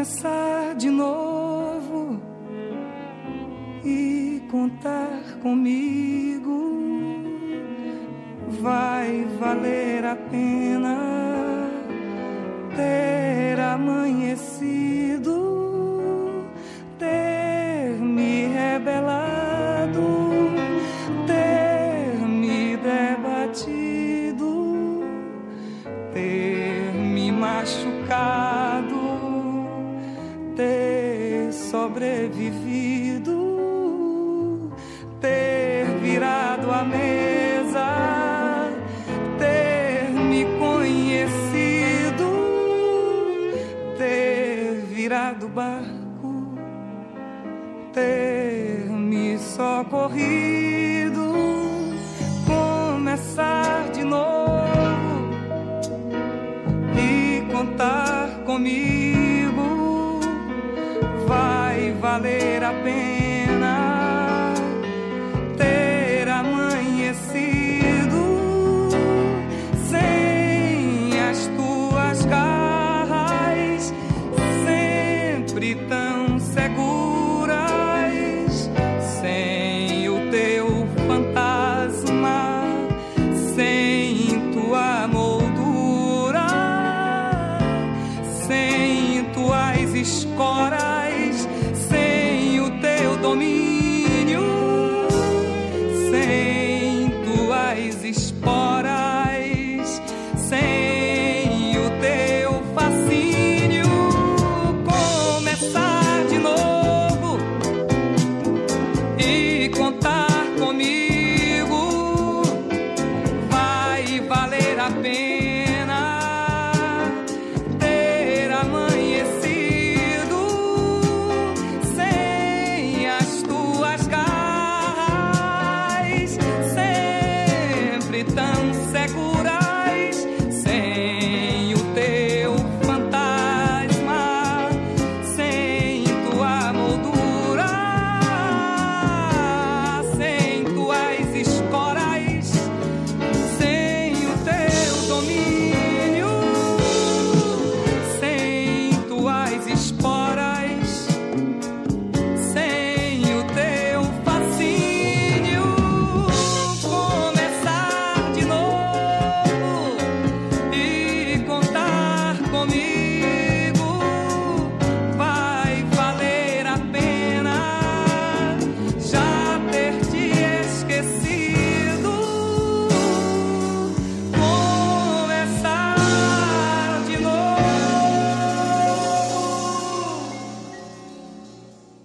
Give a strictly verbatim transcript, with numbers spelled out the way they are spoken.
começar de novo e contar comigo, vai valer a pena ter amanhecido, ter me rebelado, ter me debatido, ter me machucado, ter sobrevivido, ter virado a mesa, ter me conhecido, ter virado o barco, ter me socorrido, começar de novo e contar comigo, vai valer a pena